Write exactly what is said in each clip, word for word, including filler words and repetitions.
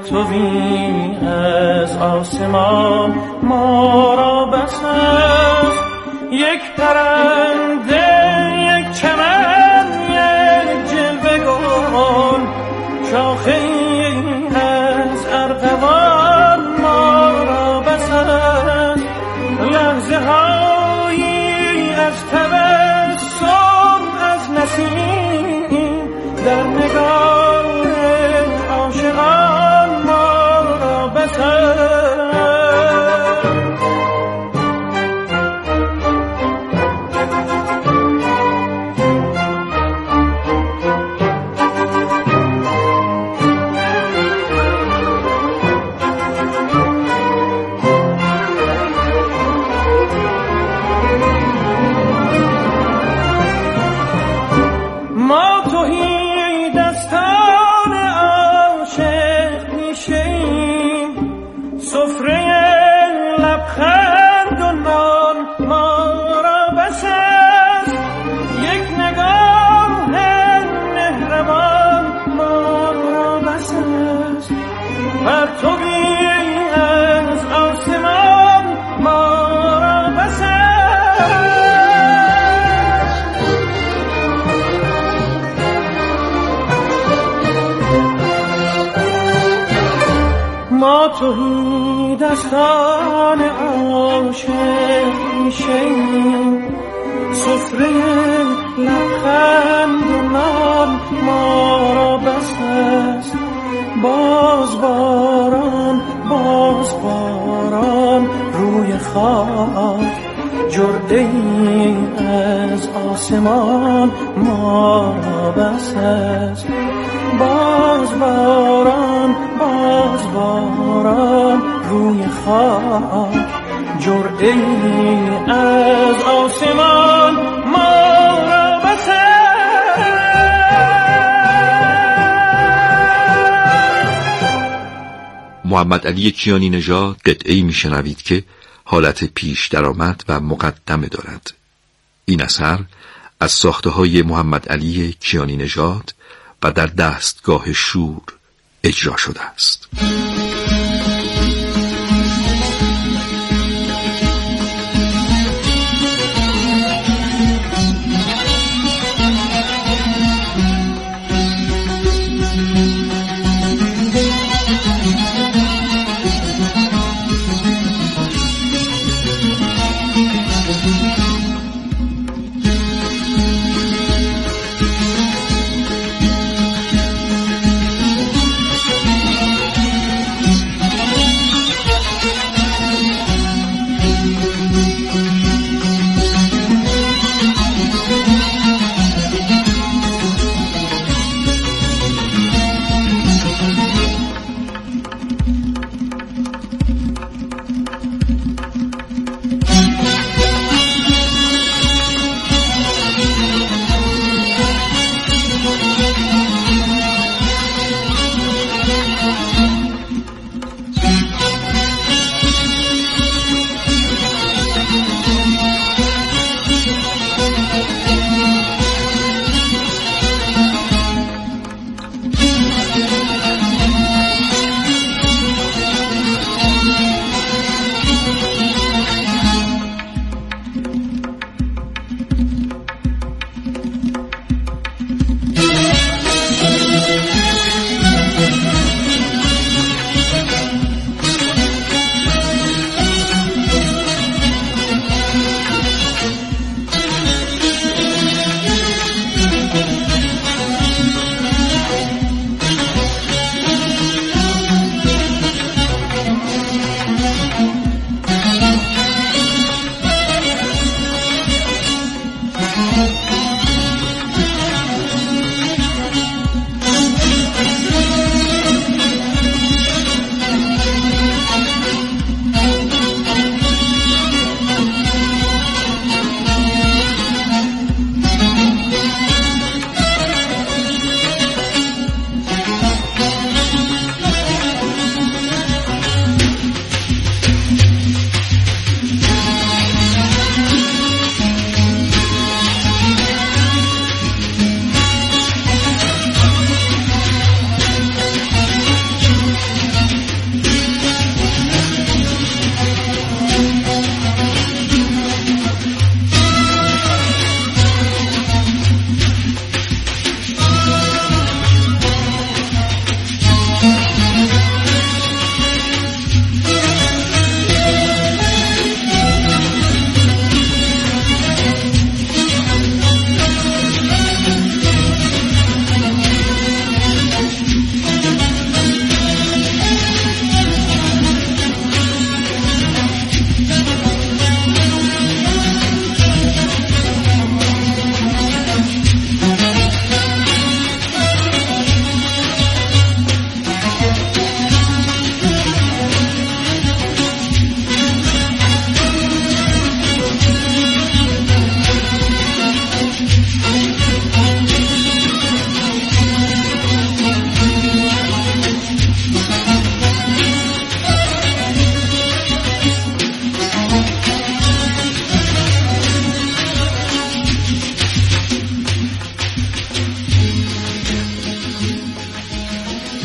پرتوی از آسمان ما را بس است. یک پرنده، یک چمن، یک جلوه گل، شاخه‌ای از ارغوان ما را بس است. لحظه هایی از تبسم از نسیم در نگاه عاشقان ما را بس است. ما توهی دستان عاشق میشیم، سفره لبخند و نان ما را بس است. باز باران، باز باران روی خاک، جرعه‌ای از آسمان ما را بس است. باز باران، باز باران روی خاک، جرعه‌ای از آسمان ما را بس است. محمد علی کیانی نژاد قطعه‌ای میشنوید که حالت پیش درآمد و مقدمه دارد. این اثر از ساخته‌های محمد علی کیانی نژاد و در دستگاه شور اجرا شده است.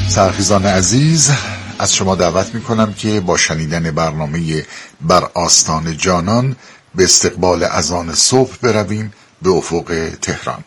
سرخیزان عزیز، از شما دعوت میکنم که با شنیدن برنامه بر آستان جانان به استقبال اذان صبح برویم به افق تهران.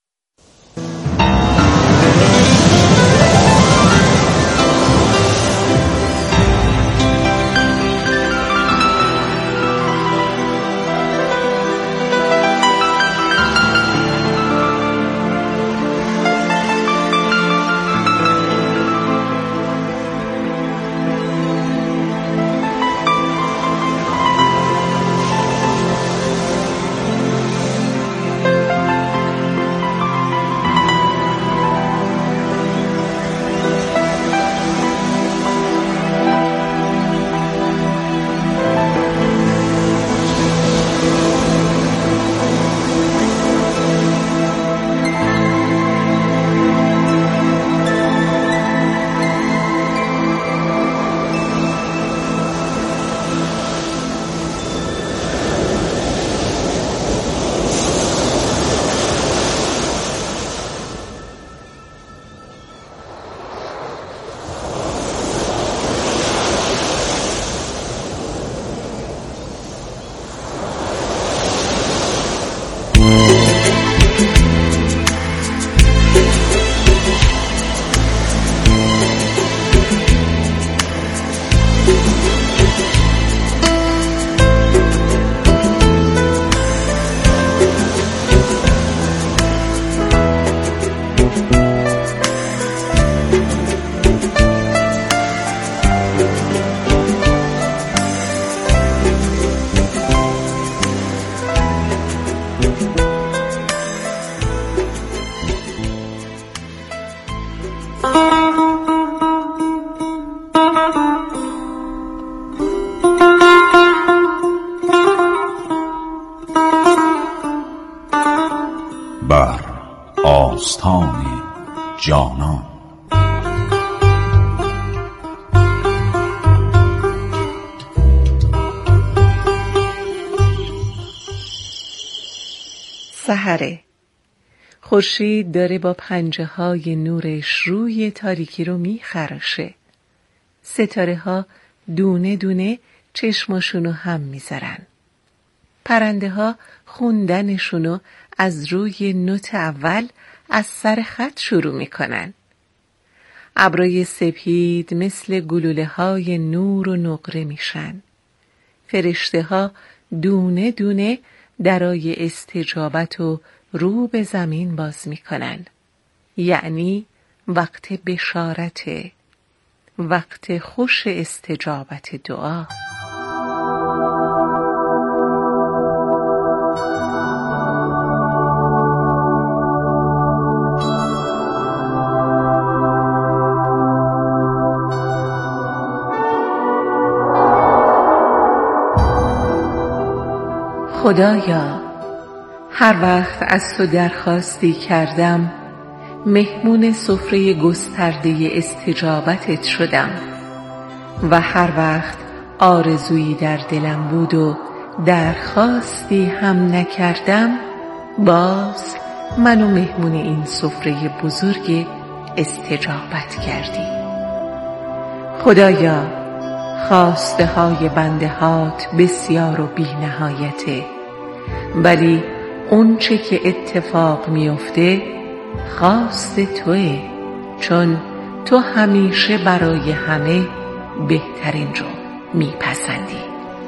بر آستان جانان. سحره. خورشید داره با پنجه های نورش روی تاریکی رو میخراشه. ستاره ها دونه دونه چشماشونو هم میذارن. پرنده ها خوندنشونو از روی نوت اول از سر خط شروع میکنن. ابرای سپید مثل گلوله های نور و نقره میشن. فرشته ها دونه دونه درای استجابت و رو به زمین باز میکنن. یعنی وقت بشارته، وقت خوش استجابت دعا. خدایا، هر وقت از تو درخواستی کردم مهمون سفره گسترده استجابتت شدم و هر وقت آرزویی در دلم بود و درخواستی هم نکردم باز منو مهمون این سفره بزرگ استجابت کردی. خدایا، خواسته های بنده هات بسیار و بی نهایته، ولی اون چه که اتفاق میفته خواست توئه، چون تو همیشه برای همه بهترین رو میپسندی.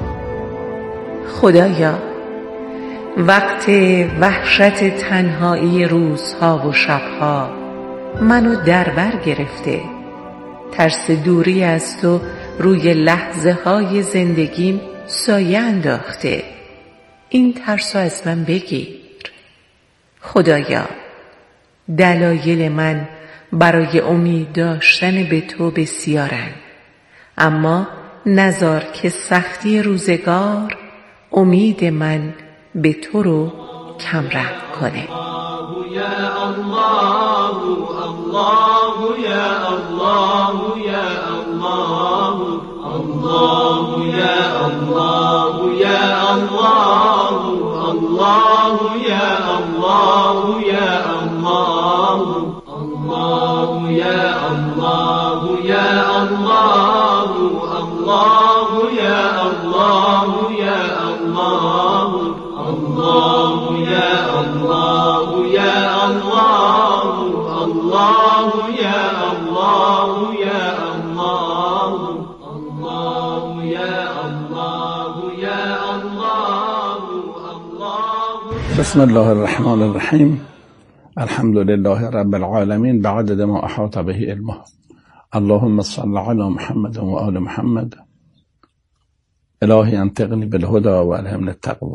خدایا، وقت وحشت تنهایی روزها و شبها منو در بر گرفته. ترس دوری از تو روی لحظه های زندگیم سایه انداخته. این ترسو از من بگیر. خدایا، دلایل من برای امید داشتن به تو بسیارن، اما نذار که سختی روزگار امید من به تو رو کم رنگ کنه. یا الله، الله یا الله، یا الله، الله یا الله، یا الله، الله یا الله، یا الله، الله یا الله. يا الله الله يا الله يا الله الله يا الله يا الله الله يا الله يا الله الله يا الله يا الله الله. بسم الله الرحمن الرحیم. الحمد لله رب العالمین بعدد ما احاط به علمه. اللهم صل علی محمد و آل محمد. الهی انطقنی بالهدى و الهمنی التقوی.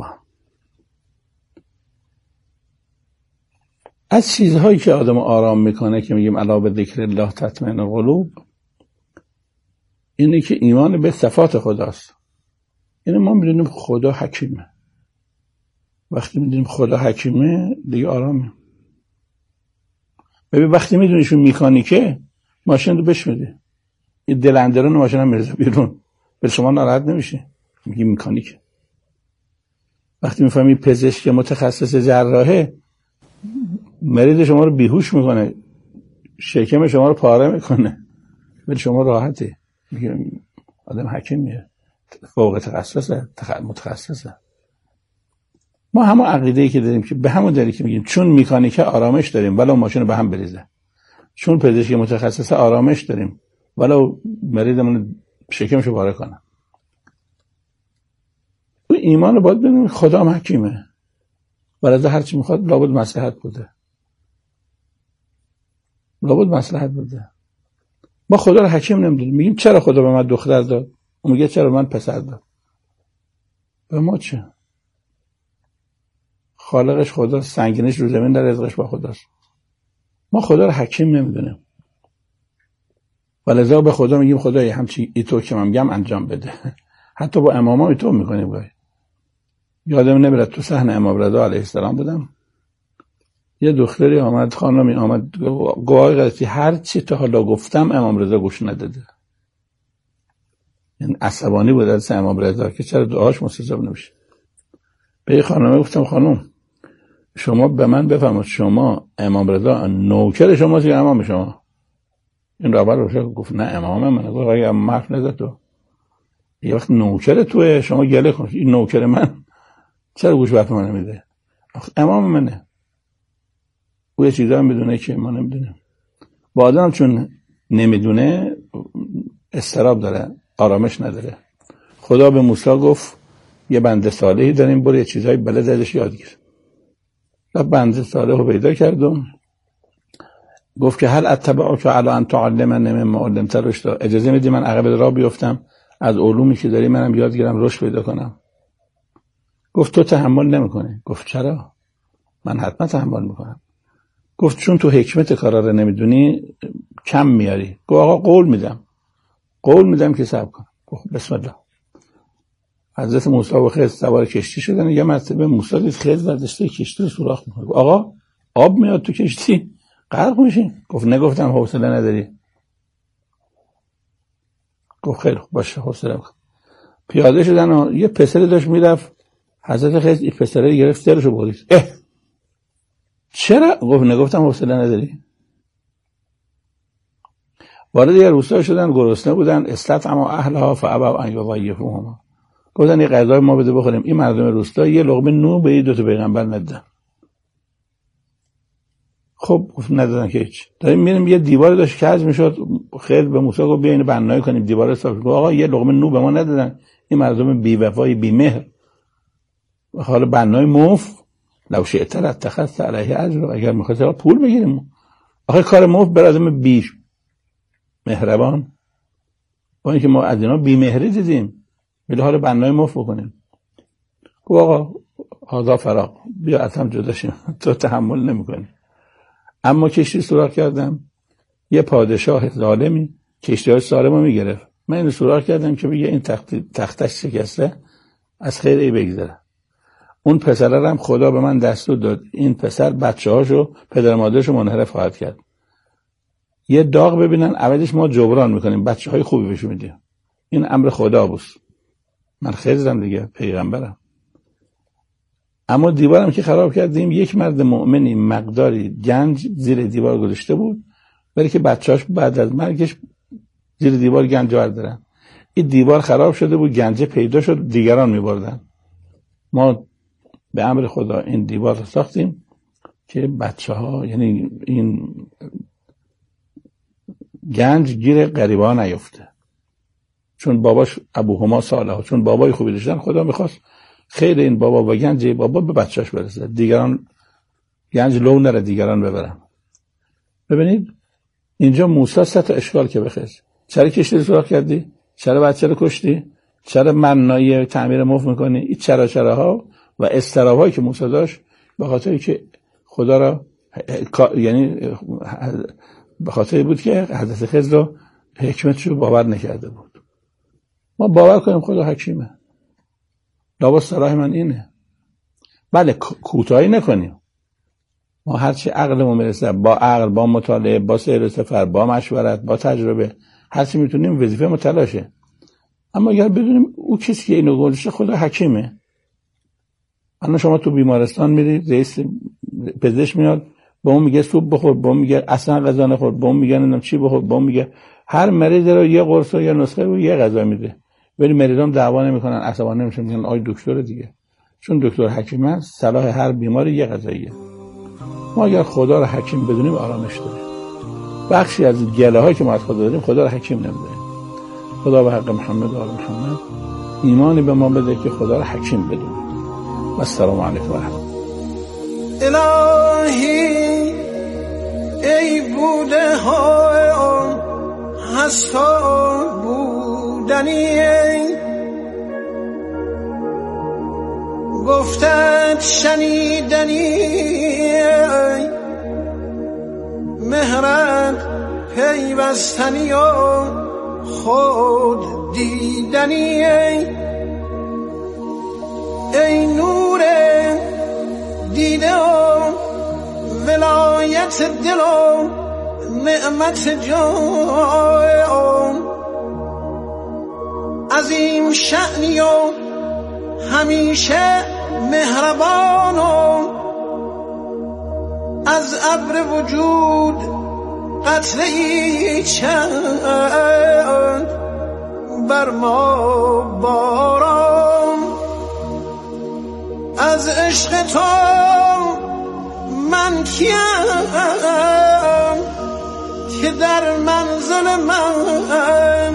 از چیزهایی که آدم آرام میکنه که میگیم الا به ذکر الله تطمئن القلوب، اینه که ایمان به صفات خداست. اینه ما میدونیم خدا حکیمه. وقتی میدونیم خدا حکیمه دیگه آرامه. ببین وقتی میدونیشون میکانیکه ماشین رو بشمیده، این دلندرون ماشین هم میرزه بیرون، به شما ناراحت نمیشه، میگی میکانیکه. وقتی میفهمی پزشک متخصص جراحه مریض شما رو بیهوش میکنه، شکم شما رو پاره میکنه، به شما راحته، میگه آدم حکیمیه، فوق تخصصه، متخصصه. ما همون عقیده‌ای که داریم که به همون دلیلی که میگیم چون میکانیکه آرامش داریم ولو ماشین رو به هم بریزه، چون پزشک متخصص آرامش داریم ولو مریضمون شکمشو پاره کنه. اون ایمان رو باید بدونیم خدا هم حکیمه، ولی هر چی میخواد لابد مصلحت بوده، لابد مصلحت بوده. ما خدا رو حکیم نمیدونیم، میگیم چرا خدا به من دختر داد، اون میگه چرا من پسر داد. به ما چه؟ خالقش خدا، سنگینش رو زمین، در رزقش با خداست. ما خدا رو حکیم نمیدونیم، ولذا به خدا میگیم خدای همچی ایتو که من میگم انجام بده. حتی با اماما ایتو میکنیم. گاهی یادم نمیره تو صحن امام رضا علیه السلام بودم، یه دختری آمد، خانمی آمد، گواهی قضیه هر چی تا حالا گفتم امام رضا گوش نداده. یعنی عصبانی بود از امام رضا که چرا دعاش مستجاب نمیشه. به خانم گفتم خانم شما به من بفرمایید شما امام رضا نوکر شماست یا امام شما؟ این رو اول روشه گفت نه امام من. گفت آقای امام حرف نزد تو، یه وقت نوکر توه شما گله کن، این نوکر من چرا گوش به من نمیده؟ امام منه. او یه چیزا میدونه که ما نمیدونیم. با آدم چون نمیدونه استراب داره، آرامش نداره. خدا به موسی گفت یه بنده صالحی داریم، برو یه چیزایی بلد ازش یاد گیر. و بنده صالح رو پیدا کردم، گفت که هل اتبعک علی ان تعلمنی مما علمت رشدا، اجازه میدی من عقب راه بیفتم از علومی که داری منم یاد گیرم رشد پیدا کنم؟ گفت تو تحمل نمیکنی. گفت چرا؟ من حتما تحمل میکنم. گفت چون تو حکمت کارا رو نمیدونی کم میاری. گفت آقا قول میدم، قول میدم که صبر کن. گفت بسم الله. حضرت موسی و خضر سوار کشتی شدن. یه مرتبه موسی دید خضر برداشته کشتی رو سوراخ میکنه. آقا آب میاد تو کشتی، غرق میشین. گفت نگفتم حوصله نداری؟ گفت خیلی خوب باشه حوصله میکنم. پیاده شدن و یه پسری داشت میرفت، حضرت خضر این پسره گرفت سرشو برید. اه چرا؟ گفت نگفتم حوصله نداری؟ وارد یه روستا شدن، گرسنه بودن، استطعموا اهلها فابوا ان یضیفوهما. گفتن یه غذای ما بده بخوریم. این مردم روستا یه لقمه نون به این دو تا پیغمبر ندادن. خب گفت ندادن که هیچ. داریم میریم یه دیوار داشت کج میشد، خیلی به موسی گفت بیا اینو بنایی کنیم دیوار رو صاف کنیم. آقا یه لقمه نون به ما ندادن، این مردم بی وفای بی مهر. حالا بنای مفت لو شئت لاتخذت علیه اجر، اگر می‌خواید پول بگیریم. آخه کار مفت بر آدم بی مهربان، با اینکه ما از اینا بی مهری دیدیم، ولی حالا بنای مفت بکنیم. گفت آقا هذا فراق، بیا از هم جدا شیم، تو تحمل نمی‌کنی. اما کشتی سوراخ کردم، یه پادشاه ظالمی کشتی‌های سالمو میگرفت. من اینو سوراخ کردم که بگه این تخت تختش شکسته، از خیر ای بگذره. اون پسره هم خدا به من دستور داد این پسر بچه‌هاشو پدر مادرشو منحرف خواهد کرد. یه داغ ببینن عوضش ما جبران میکنیم، بچه‌های خوبی بهشون میدیم. این امر خدا بود. من خضرم دیگه، پیغمبرم. اما دیوارم که خراب کردیم، یک مرد مؤمنی مقداری گنج زیر دیوار گذاشته بود، ولی که بچه‌اش بعد از مرگش زیر دیوار گنج بردارن. این دیوار خراب شده بود، گنج پیدا شد، دیگران میبردن. ما به امر خدا این دیوار رو ساختیم که بچه ها، یعنی این گنج گیر غریبا نیفته. چون باباش ابو هما صالح، چون بابای خوبی داشتن، خدا میخواست خیر این بابا و گنج بابا به بچه‌اش برسه، دیگران گنج لو نره دیگران ببرن. ببینید اینجا موسی سه تا اشکال که بخش. چرا کشتی سوراخ کردی؟ چرا بچه رو کشتی؟ چرا منای تعمیر مف میکنی؟ این چرا چراها و استرابایی که موسی داشت به خاطری که خدا را، یعنی به خاطر بود که حضرت خضر رو حکمتشو باور نکرده بود. ما باور کنیم خدا حکیمه. لابد صلاح من اینه. بله کوتاهی نکنیم. ما هرچی عقلمون میرسه، با عقل، با مطالعه، با سیر سفر، با مشورت، با تجربه، هرچی میتونیم وظیفه ما تلاشه. اما اگر بدونیم او کسی که اینو گذاشته خدا حکیمه. الان شما تو بیمارستان میری، رئیس پزشک میاد با اون میگه سوپ بخور، با اون میگه اصلا غذا نخور، با اون میگه نمیدونم چی بخور، با اون میگه هر مریض رو یه قرص یا نسخه و یه غذا میده. ولی مریضام دعوا نمیکنن، عصبانی نمیشن، میگن آی دکتر دیگه. چون دکتر حکیم است، صلاح هر بیماری یه غذاییه. ما اگر خدا رو حکیم بدونیم آرامش داریم. بخشی از گله هایی که ما از خدا داریم خدا رو حکیم نمیدونیم. خدا به حق محمد و آل محمد ایمانی به ما بده که خدا رو حکیم بدونیم. و السلام علیکم و رحمت. الهی ای بوده های آن هستا بودنی، گفتت شنیدنی، مهرت پیوستنی و خود دیدنی. ای نور دیده و ولایت دل و نعمت جان، عظیم شأنی و همیشه مهربان و از ابر وجود قطره‌ای چند بر ما باران. از عشق تو من کیم که در منزل من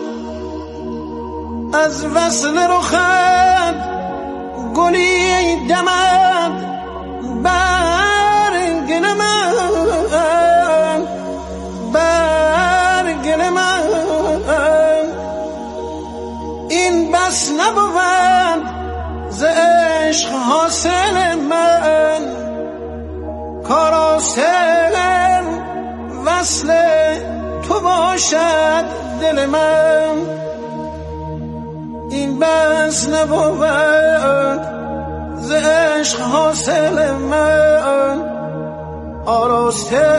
از وصل رخت گلی دمد بر گل من، بر گل من. این بس نبود ز عشق حاصل من، کار حاصل وصل تو باشد دل من. این بس نبود ز عشق حاصل من، آراسته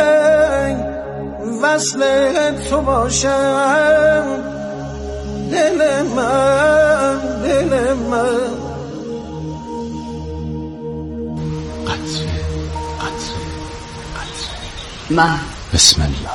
وصل تو باشد دل من، دل من. قطره قطره قطره من بسم الله.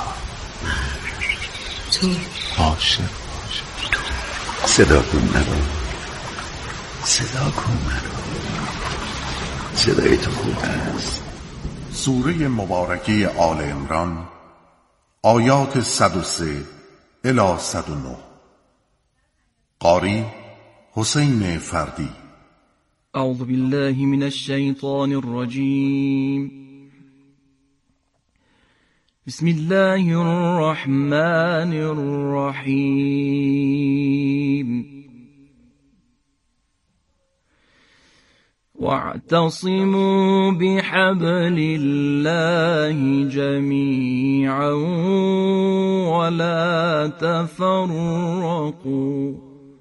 تو عاشق عاشق تو. صدا کن مرا، صدا کن مرا، صدای تو خوب است. سوره مبارکه آل عمران، آیات صد و سه الی صد و نه. قاری حسین فردی. اعوذ بالله من الشیطان الرجیم. بسم الله الرحمن الرحیم. واعتصموا بحبل الله جميعا ولا تفرقوا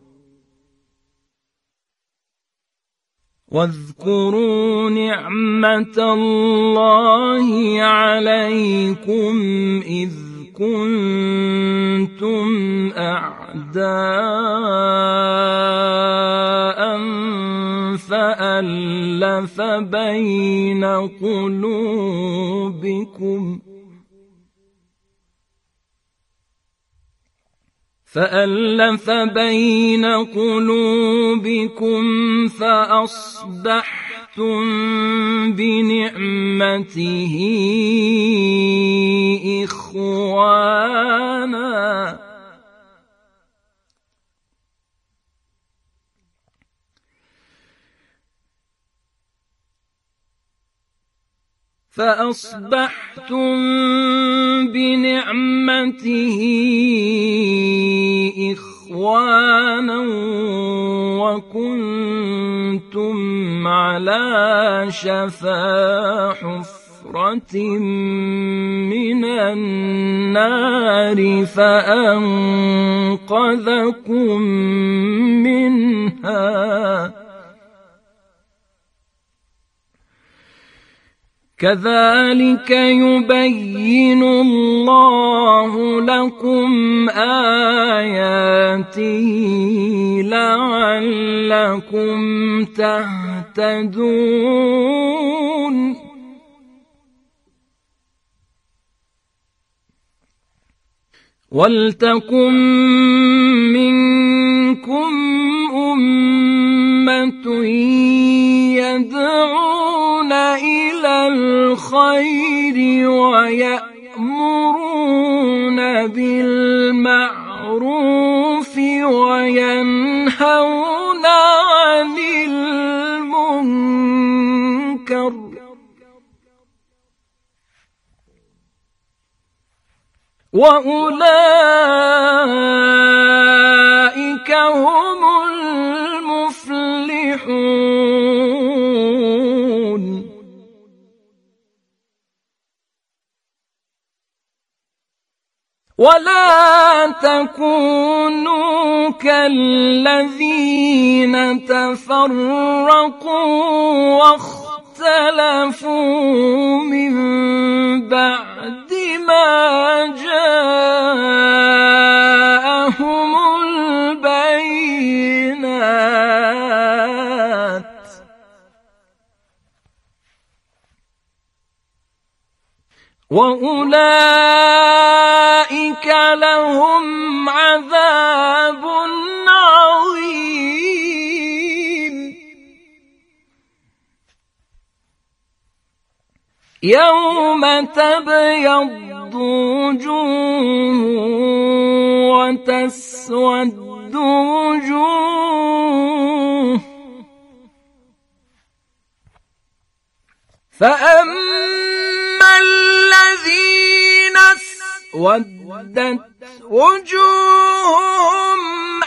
واذكروا نعمة الله عليكم إذ كنتم أعداء فألف بين قلوبكم فألف بين قلوبكم فأصبحتم بنعمته إخوانا فأصبحتم بنعمته إخوانا وكنتم على شفا حفرة من النار فأنقذكم منها كذلك يبين الله لكم آياته لعلكم تهتدون ولتكن منكم أمة يدعون إلى الخير ويأمرون بالمعروف وينهون عن المنكر وأولئك هم المفلحون ولا تكونوا كالذين تفرقوا واختلفوا من بعد ما جاءهم البينات وأولئك لهم عذاب عظيم يوم تبيض وجوه وتسود وجوه فأما الذين اسودت وجوههم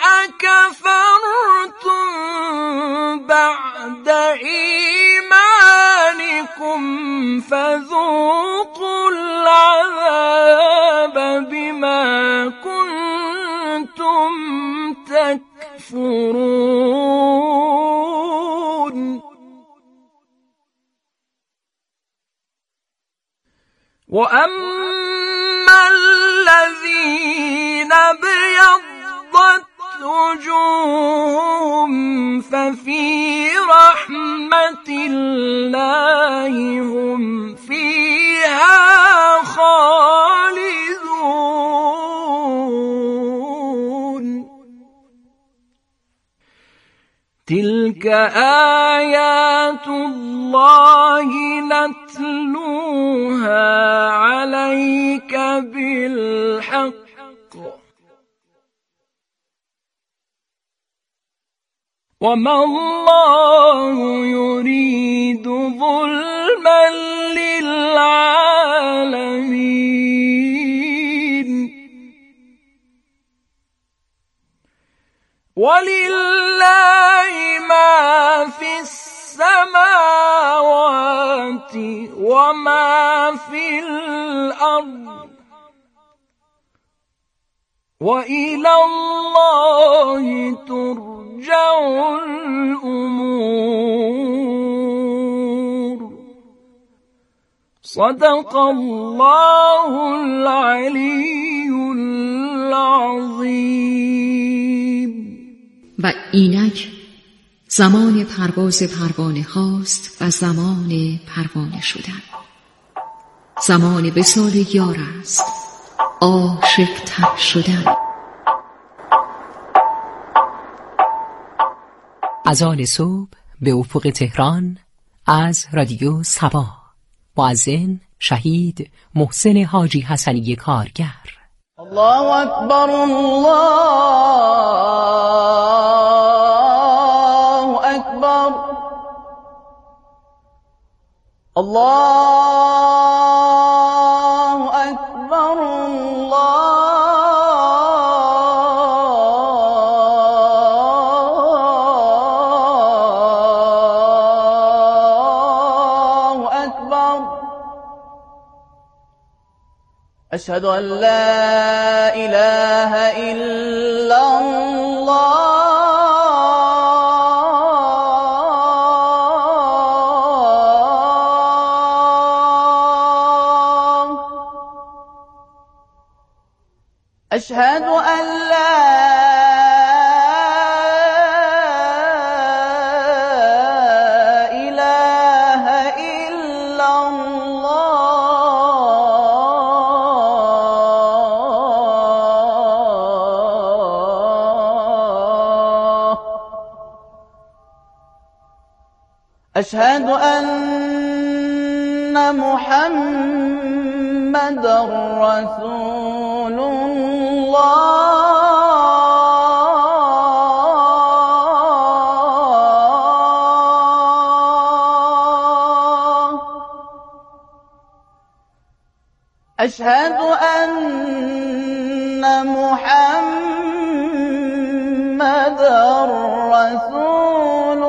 أكفرتم بعد إيمانكم فذوقوا العذاب بما كنتم تكفرون وأما الذين ابيضت وجوههم ففي رحمة الله هم فيها خالدون تلك آيات الله نتلوها عليك بالحق وما الله يريد ظلما للعالمين ولله ما في السماوات وما في الأرض وإلى الله ترجع الأمور صدق الله العلي العظيم. و اینک زمان پرواز پروانه هاست و زمان پروانه شدن. زمان وصال یار است، عاشق تر شدن. اذان صبح به افق تهران از رادیو صبا. مؤذن شهید محسن حاجی حسنی کارگر. الله اکبر، الله اکبر، الله اکبر، الله اکبر. اشهد ان لا اله الا الله. أشهد أن لا إله إلا الله. أشهد أن محمد رسول الله. أشهد أن محمد رسول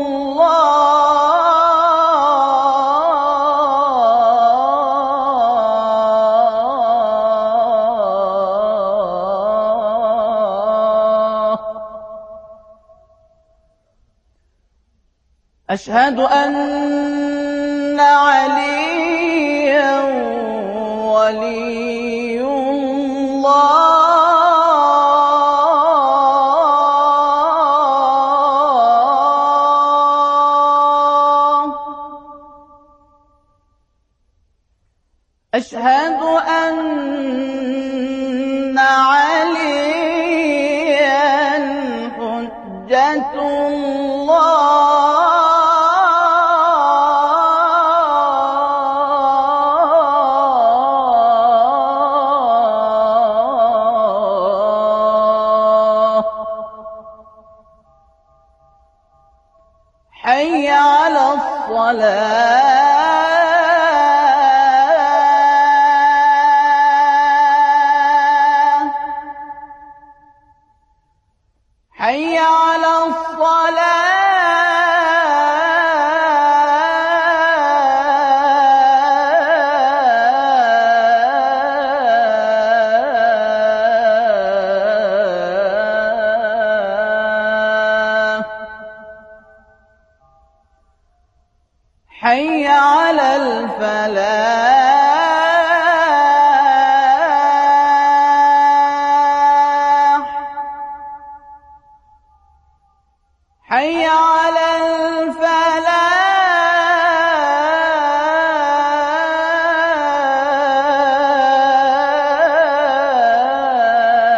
أشهد أن عليا ولي الله. أشهد أن عليا حجة الله. حي على الصلاة. حي على الصلاة. حي على الفلاح. حي على